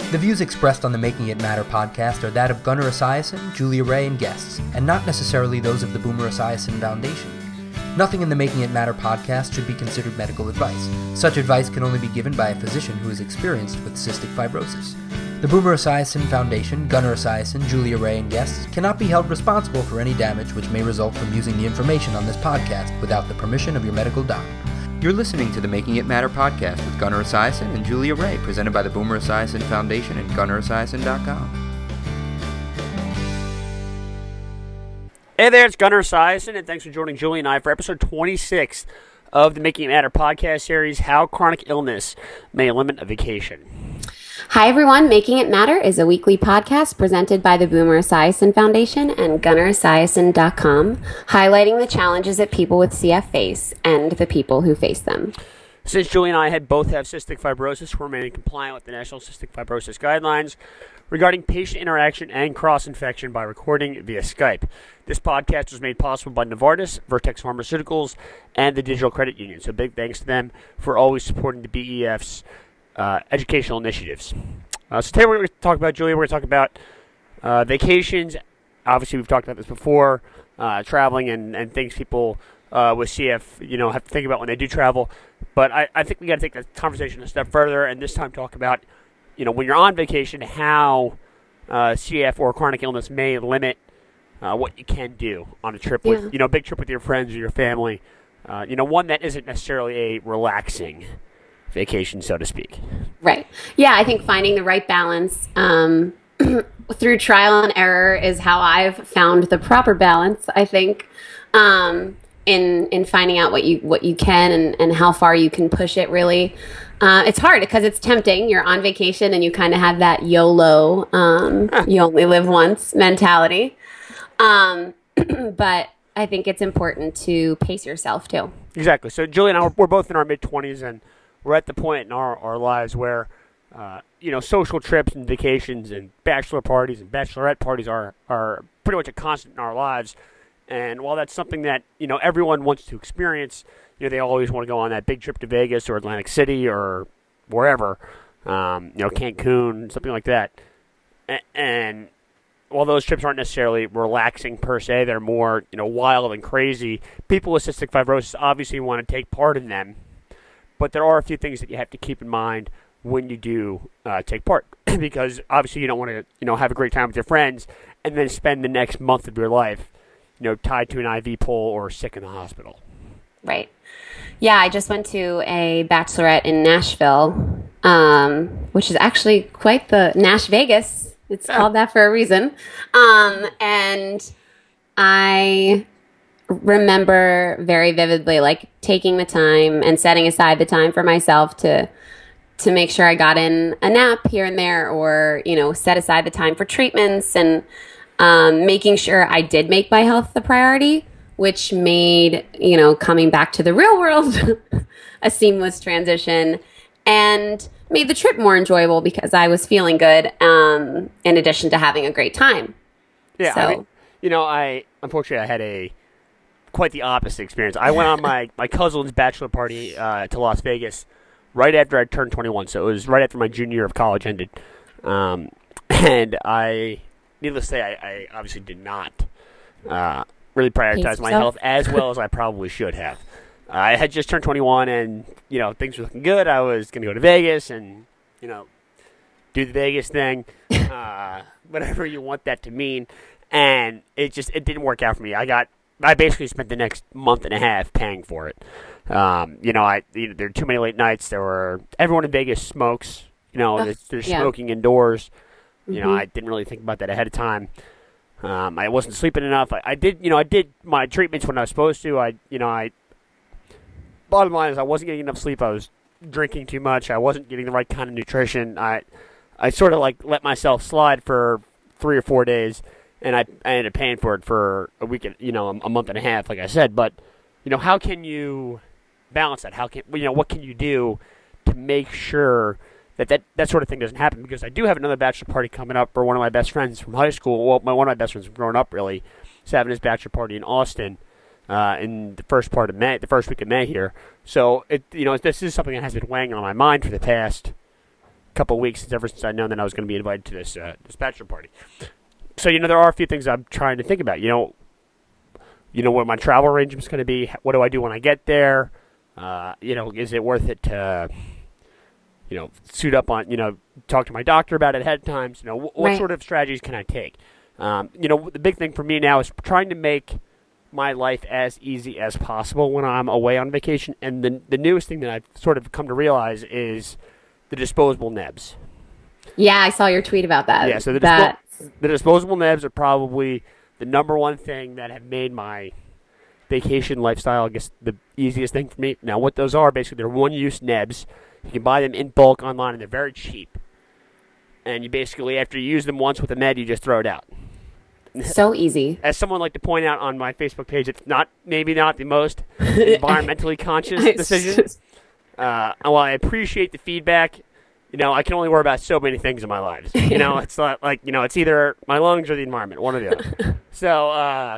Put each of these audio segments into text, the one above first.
The views expressed on the Making It Matter podcast are that of Gunnar Esiason, Julia Ray, and guests, and not necessarily those of the Boomer Esiason Foundation. Nothing in the Making It Matter podcast should be considered medical advice. Such advice can only be given by a physician who is experienced with cystic fibrosis. The Boomer Esiason Foundation, Gunnar Esiason, Julia Ray, and guests cannot be held responsible for any damage which may result from using the information on this podcast without the permission of your medical doctor. You're listening to the Making It Matter podcast with Gunnar Esiason and Julia Ray, presented by the Boomer Esiason Foundation and GunnarEsiason.com. Hey there, it's Gunnar Esiason, and thanks for joining Julie and I for episode 26 of the Making It Matter podcast series, How Chronic Illness May Limit a Vacation. Hi, everyone. Making It Matter is a weekly podcast presented by the Boomer Esiason Foundation and GunnarEsiason.com, highlighting the challenges that people with CF face and the people who face them. Since Julie and I both have cystic fibrosis, we're remaining compliant with the National Cystic Fibrosis Guidelines regarding patient interaction and cross-infection by recording via Skype. This podcast was made possible by Novartis, Vertex Pharmaceuticals, and the Digital Credit Union. So big thanks to them for always supporting the BEF's educational initiatives. So today we're going to talk about, Julia, we're going to talk about vacations. Obviously, we've talked about this before, traveling and things people with CF, have to think about when they do travel. But I think we got to take the conversation a step further and this time talk about, when you're on vacation, how CF or chronic illness may limit what you can do on a trip with, a big trip with your friends or your family. One that isn't necessarily a relaxing vacation, so to speak. Right. Yeah, I think finding the right balance through trial and error is how I've found the proper balance, I think, in finding out what you can and how far you can push it, really. It's hard because it's tempting. You're on vacation and you kind of have that YOLO, you only live once mentality. But I think it's important to pace yourself too. Exactly. So Julie and I, we're both in our mid-20s, and we're at the point in our lives where, social trips and vacations and bachelor parties and bachelorette parties are pretty much a constant in our lives. And while that's something that, everyone wants to experience, they always want to go on that big trip to Vegas or Atlantic City or wherever, Cancun, something like that. And while those trips aren't necessarily relaxing per se, they're more, wild and crazy. People with cystic fibrosis obviously want to take part in them. But there are a few things that you have to keep in mind when you do take part. Because obviously you don't want to, have a great time with your friends and then spend the next month of your life, tied to an IV pole or sick in the hospital. Right. Yeah, I just went to a bachelorette in Nashville, which is actually quite the Nash Vegas. It's called that for a reason. And I remember very vividly, taking the time and setting aside the time for myself to make sure I got in a nap here and there, or, set aside the time for treatments and making sure I did make my health the priority, which made, coming back to the real world a seamless transition and made the trip more enjoyable because I was feeling good, in addition to having a great time. Yeah, so, unfortunately, I had quite the opposite experience. I went on my cousin's bachelor party to Las Vegas right after I turned 21, so it was right after my junior year of college ended. And needless to say, I obviously did not really prioritize my health as well as I probably should have. I had just turned 21 and, things were looking good. I was going to go to Vegas and, do the Vegas thing, whatever you want that to mean. And it didn't work out for me. I basically spent the next month and a half paying for it. There were too many late nights. Everyone in Vegas smokes, they're smoking indoors. I didn't really think about that ahead of time. I wasn't sleeping enough. I did my treatments when I was supposed to. Bottom line is I wasn't getting enough sleep. I was drinking too much. I wasn't getting the right kind of nutrition. I sort of let myself slide for 3 or 4 days, and I ended up paying for it for a week, a month and a half, like I said. But, how can you balance that? What can you do to make sure that sort of thing doesn't happen? Because I do have another bachelor party coming up for one of my best friends from high school. Well, one of my best friends from growing up, really. He's having his bachelor party in Austin. In the first week of May here. So this is something that has been weighing on my mind for the past couple of weeks ever since I known that I was going to be invited to this bachelor party. So there are a few things I'm trying to think about. What my travel arrangement's going to be. What do I do when I get there? Is it worth it to suit up on talk to my doctor about it ahead of time? What sort of strategies can I take? The big thing for me now is trying to make my life as easy as possible when I'm away on vacation. And the newest thing that I've sort of come to realize is the disposable nebs. Yeah, I saw your tweet about that. Yeah, so the disposable nebs are probably the number one thing that have made my vacation lifestyle, I guess, the easiest thing for me. Now, what those are, basically, they're one-use nebs. You can buy them in bulk online, and they're very cheap. And you basically, after you use them once with a med, you just throw it out. So easy. As someone like to point out on my Facebook page, it's maybe not the most environmentally conscious decision. While I appreciate the feedback, I can only worry about so many things in my life. It's not like, it's either my lungs or the environment, one or the other. So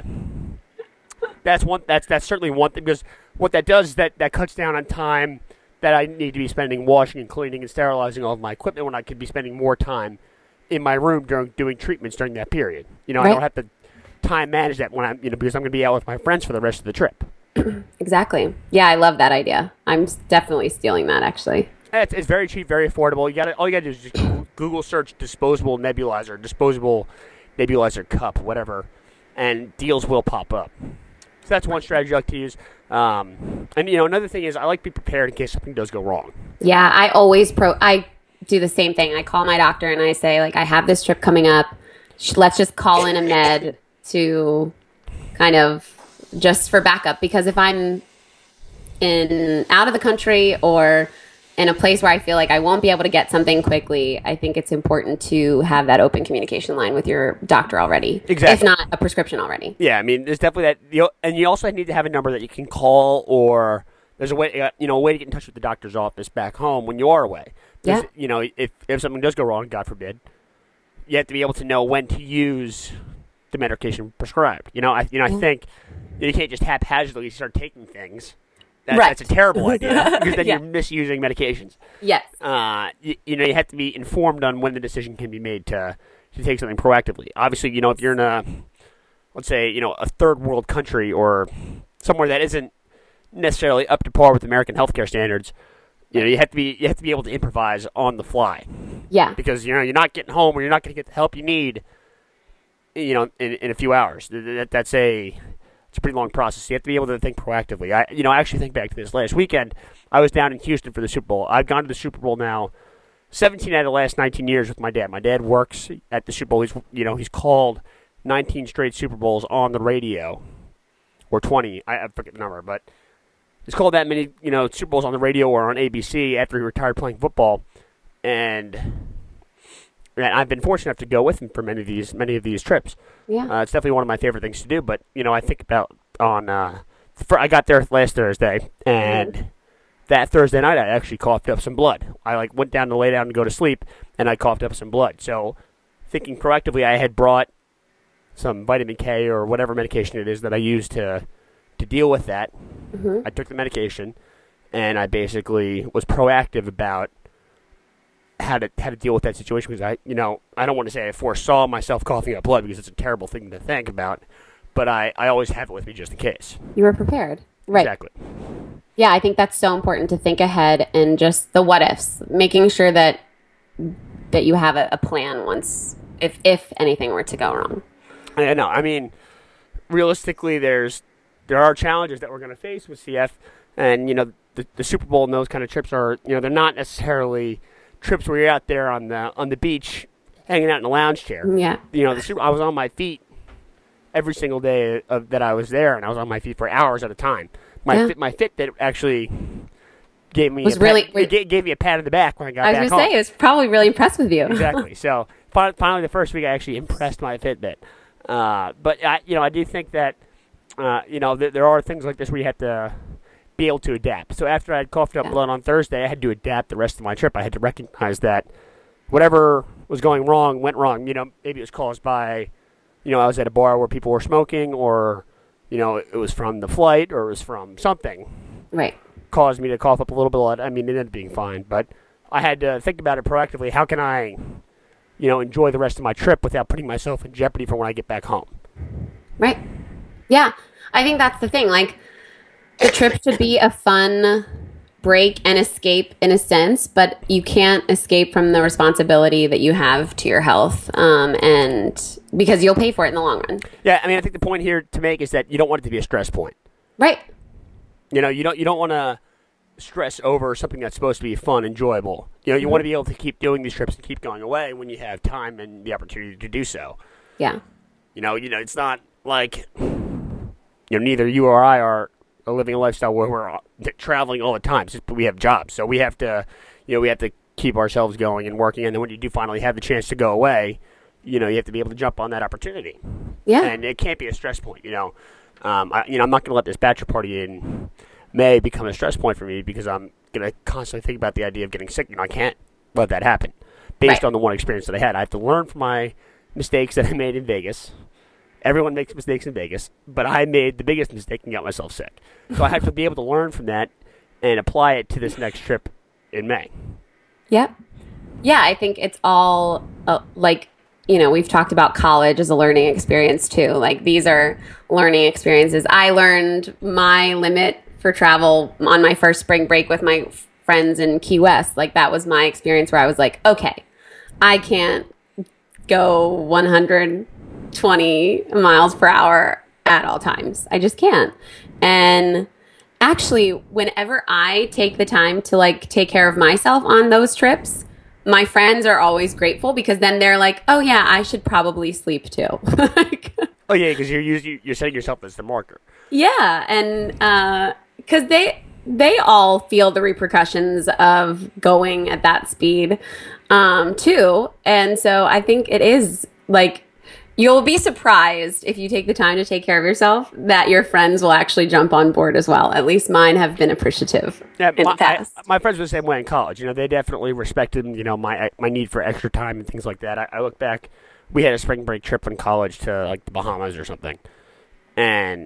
that's certainly one thing, because what that does is that cuts down on time that I need to be spending washing and cleaning and sterilizing all of my equipment, when I could be spending more time in my room doing treatments during that period. I don't have to time manage that when I'm, because I'm going to be out with my friends for the rest of the trip. Exactly. Yeah, I love that idea. I'm definitely stealing that, actually. It's very cheap, very affordable. All you got to do is just Google search disposable nebulizer cup, whatever, and deals will pop up. So that's one strategy I like to use. And another thing is I like to be prepared in case something does go wrong. Yeah, I do the same thing. I call my doctor and I say, I have this trip coming up. Let's just call in a med to kind of just for backup, because if I'm out of the country or in a place where I feel like I won't be able to get something quickly, I think it's important to have that open communication line with your doctor already. Exactly. If not a prescription already. Yeah, I mean, there's definitely that. And you also need to have a number that you can call, or there's a way to get in touch with the doctor's office back home when you are away. Yeah. If something does go wrong, God forbid, you have to be able to know when to use the medication prescribed. I think you can't just haphazardly start taking things. That's a terrible idea, because then you're misusing medications. Yes. You have to be informed on when the decision can be made to take something proactively. Obviously, if you're in let's say, a third world country or somewhere that isn't necessarily up to par with American healthcare standards, you have to be able to improvise on the fly. Yeah. Because you're not getting home, or you're not going to get the help you need. In a few hours. It's a pretty long process. You have to be able to think proactively. I actually think back to this last weekend. I was down in Houston for the Super Bowl. I've gone to the Super Bowl now 17 out of the last 19 years with my dad. My dad works at the Super Bowl. He's called 19 straight Super Bowls on the radio, or 20. I forget the number, but he's called that many Super Bowls on the radio or on ABC after he retired playing football. And I've been fortunate enough to go with him for many of these trips. Yeah, it's definitely one of my favorite things to do. But I think about I got there last Thursday, and that Thursday night I actually coughed up some blood. I went down to lay down and go to sleep, and I coughed up some blood. So thinking proactively, I had brought some vitamin K or whatever medication it is that I use to deal with that. Mm-hmm. I took the medication, and I basically was proactive about how to deal with that situation, because I don't want to say I foresaw myself coughing up blood, because it's a terrible thing to think about, but I always have it with me just in case. You were prepared. Right. Exactly. Yeah, I think that's so important to think ahead and just the what ifs, making sure that you have a plan if anything were to go wrong. I know. I mean, realistically, there are challenges that we're going to face with CF, and the Super Bowl and those kind of trips are they're not necessarily trips where you're out there on the beach hanging out in a lounge chair. Yeah. I was on my feet every single day that I was there, and I was on my feet for hours at a time. My Fitbit actually gave me gave me a pat on the back when I got back home. I was going to say, it was probably really impressed with you. Exactly. So finally, the first week I actually impressed my Fitbit. But I do think that there are things like this where you have to be able to adapt. So after I had coughed up blood on Thursday, I had to adapt the rest of my trip. I had to recognize that whatever was going wrong went wrong. Maybe it was caused by, I was at a bar where people were smoking, or, it was from the flight, or it was from something. Right. Caused me to cough up a little bit of blood. I mean, it ended up being fine, but I had to think about it proactively. How can I, enjoy the rest of my trip without putting myself in jeopardy for when I get back home? Right. Yeah. I think that's the thing. Like, the trip should be a fun break and escape in a sense, but you can't escape from the responsibility that you have to your health, and because you'll pay for it in the long run. Yeah, I mean, I think the point here to make is that you don't want it to be a stress point. Right. You don't want to stress over something that's supposed to be fun, enjoyable. You want to be able to keep doing these trips and keep going away when you have time and the opportunity to do so. Yeah. It's not like neither you or I are living a lifestyle where we're traveling all the time. It's just we have jobs, so we have to keep ourselves going and working. And then when you do finally have the chance to go away, you have to be able to jump on that opportunity. Yeah. And it can't be a stress point. I'm not going to let this bachelor party in May become a stress point for me because I'm going to constantly think about the idea of getting sick. I can't let that happen based on the one experience that I had. I have to learn from my mistakes that I made in Vegas. Everyone makes mistakes in Vegas, but I made the biggest mistake and got myself sick. So I have to be able to learn from that and apply it to this next trip in May. Yep. Yeah, I think it's all we've talked about college as a learning experience too. Like, these are learning experiences. I learned my limit for travel on my first spring break with my friends in Key West. Like, that was my experience where I was like, okay, I can't go 120 miles per hour at all times. I just can't. And actually, whenever I take the time to take care of myself on those trips, my friends are always grateful because then they're like, oh yeah, I should probably sleep too. Oh yeah, because you're setting yourself as the marker. Yeah, and because they all feel the repercussions of going at that speed too, and so I think it is you'll be surprised if you take the time to take care of yourself that your friends will actually jump on board as well. At least mine have been appreciative in the past. My friends were the same way in college. They definitely respected, my need for extra time and things like that. I look back, we had a spring break trip in college to the Bahamas or something. And,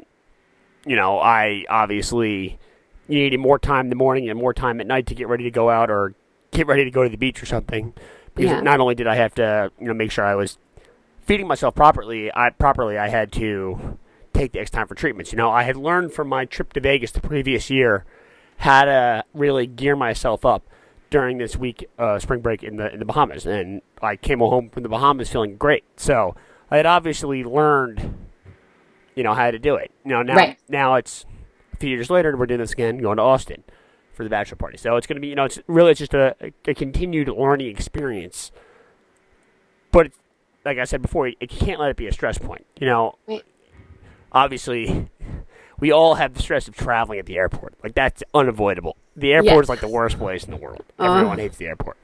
I obviously needed more time in the morning and more time at night to get ready to go out or get ready to go to the beach or something. Because not only did I have to, make sure I was feeding myself properly, I had to take the extra time for treatments. I had learned from my trip to Vegas the previous year how to really gear myself up during this week spring break in the Bahamas, and I came home from the Bahamas feeling great. So I had obviously learned, how to do it. Now it's a few years later, and we're doing this again, going to Austin for the bachelor party. So it's going to be, it's just a continued learning experience. But like I said before, you can't let it be a stress point. Right. Obviously, we all have the stress of traveling at the airport. That's unavoidable. The airport is the worst place in the world. Everyone hates the airport.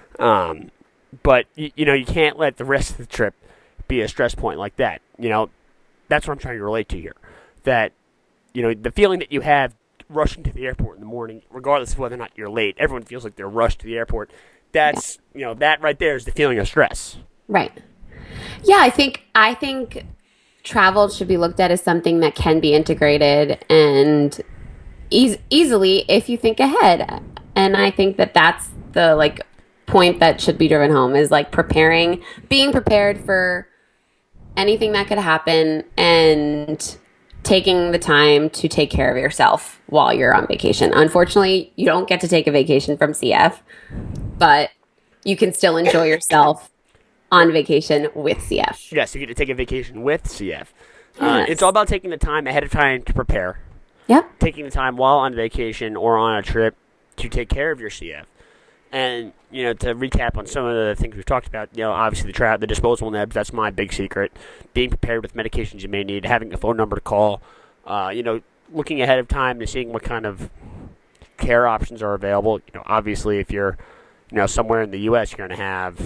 But, you can't let the rest of the trip be a stress point like that. That's what I'm trying to relate to here. That, the feeling that you have rushing to the airport in the morning, regardless of whether or not you're late, everyone feels like they're rushed to the airport. That's, that right there is the feeling of stress. Right. Yeah, I think travel should be looked at as something that can be integrated and easily if you think ahead. And I think that that's the point that should be driven home is being prepared for anything that could happen and taking the time to take care of yourself while you're on vacation. Unfortunately, you don't get to take a vacation from CF, but you can still enjoy yourself on vacation with CF. Yes, you get to take a vacation with CF. Yes. It's all about taking the time ahead of time to prepare. Yep. Taking the time while on vacation or on a trip to take care of your CF. And, to recap on some of the things we've talked about, obviously the disposable nebs, that's my big secret. Being prepared with medications you may need, having a phone number to call, looking ahead of time and seeing what kind of care options are available. Obviously if you're, somewhere in the U.S., you're going to have,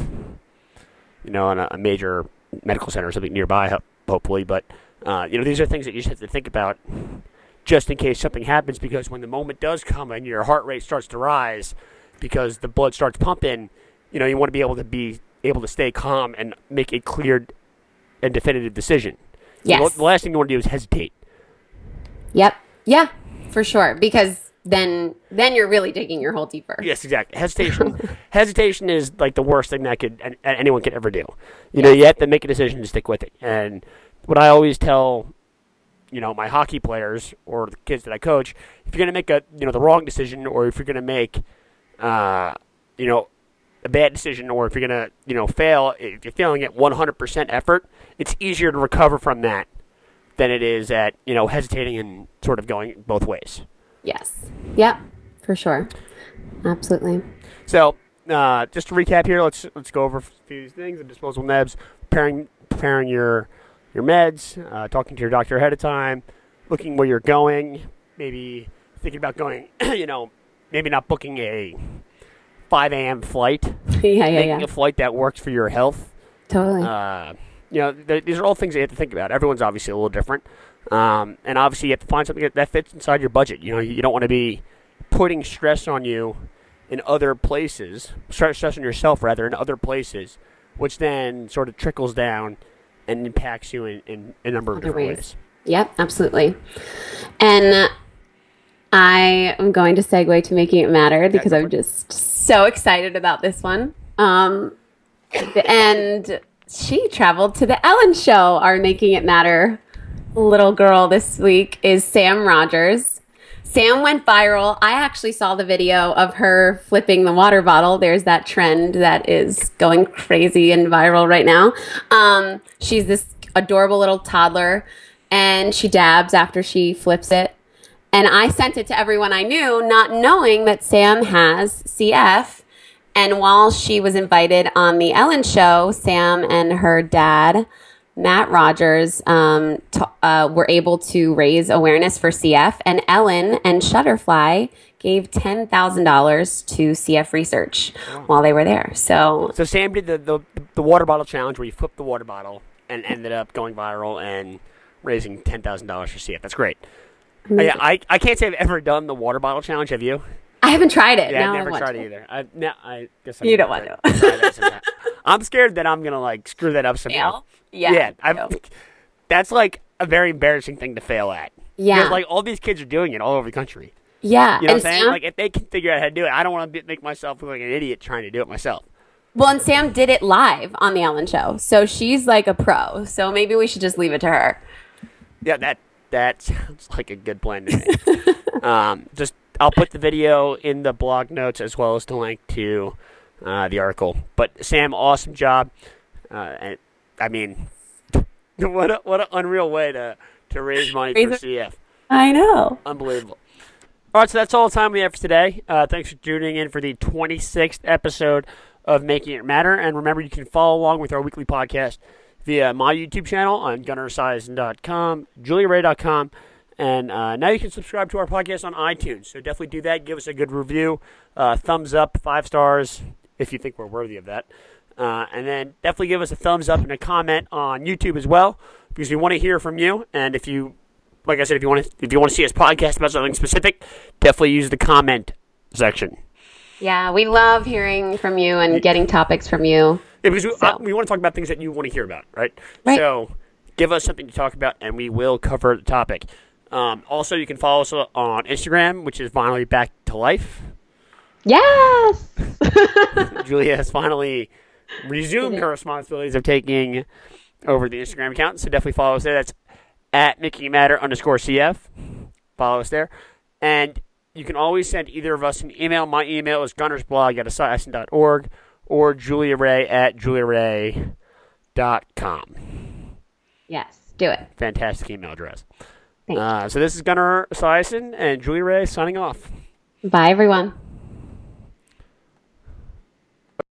a major medical center or something nearby, hopefully. But, these are things that you just have to think about just in case something happens, because when the moment does come and your heart rate starts to rise because the blood starts pumping, you want to be able to stay calm and make a clear and definitive decision. Yes. The last thing you want to do is hesitate. Yep. Yeah, for sure. Because then you're really digging your hole deeper. Yes, exactly. Hesitation is like the worst thing that anyone could ever do. You know, you have to make a decision to stick with it. And what I always tell, you know, my hockey players or the kids that I coach, if you're going to make the wrong decision, or if you're going to make, you know, a bad decision, or if you're going to, you know, fail, if you're failing at 100% effort, it's easier to recover from that than it is at, you know, hesitating and sort of going both ways. Yes. Yep. For sure. Absolutely. So, just to recap here, let's go over a few things: the disposable nebs, preparing your meds, talking to your doctor ahead of time, looking where you're going, maybe thinking about going, you know, maybe not booking a 5 a.m. flight, making a flight that works for your health. Totally. You know, these are all things you have to think about. Everyone's obviously a little different. And obviously you have to find something that fits inside your budget. You know, you don't want to be putting stress on you in other places, stress on yourself rather in other places, which then sort of trickles down and impacts you in a number of different ways. Yep, absolutely. And I am going to segue to Making It Matter because I'm just so excited about this one. And she traveled to the Ellen Show. Our Making It Matter little girl this week is Sam Rogers. Sam went viral. I actually saw the video of her flipping the water bottle. There's that trend that is going crazy and viral right now. She's this adorable little toddler, and she dabs after she flips it. And I sent it to everyone I knew, not knowing that Sam has CF. And while she was invited on the Ellen Show, Sam and her dad, Matt Rogers, were able to raise awareness for CF, and Ellen and Shutterfly gave $10,000 to CF research while they were there. So Sam did the water bottle challenge where you flipped the water bottle and ended up going viral and raising $10,000 for CF. That's great. Yeah, I can't say I've ever done the water bottle challenge. Have you? I haven't tried it. Yeah, no, I've never tried it either. I guess you don't want to. I'm scared that I'm gonna like screw that up somehow. Fail? Yeah. That's like a very embarrassing thing to fail at. Yeah. Because like all these kids are doing it all over the country. Yeah. You know what I'm saying? Like if they can figure out how to do it, I don't want to make myself look like an idiot trying to do it myself. Well, and Sam did it live on the Ellen Show, so she's like a pro. So maybe we should just leave it to her. Yeah, that sounds like a good plan to me. I'll put the video in the blog notes as well as the link to the article. But Sam, awesome job. And I mean, what an unreal way to raise money for CF. I know. Unbelievable. All right, so that's all the time we have for today. Thanks for tuning in for the 26th episode of Making It Matter. And remember, you can follow along with our weekly podcast via my YouTube channel on GunnerEsiason.com, JuliaRay.com. And now you can subscribe to our podcast on iTunes. So definitely do that. Give us a good review. Thumbs up, 5 stars, if you think we're worthy of that. And then definitely give us a thumbs up and a comment on YouTube as well, because we want to hear from you. And if you, like I said, if you want to see us podcast about something specific, definitely use the comment section. Yeah, we love hearing from you and getting topics from you. Yeah, because we want to talk about things that you want to hear about, right? So give us something to talk about, and we will cover the topic. Also, you can follow us on Instagram, which is finally back to life. Yes! Julia has finally resumed her responsibilities of taking over the Instagram account, so definitely follow us there. That's at MakingItMatter_CF. Follow us there. And you can always send either of us an email. My email is gunnersblog@esiason.org or juliaray@juliaray.com. Yes, do it. Fantastic email address. Thank you. So this is Gunner Esiason and Julia Ray signing off. Bye, everyone.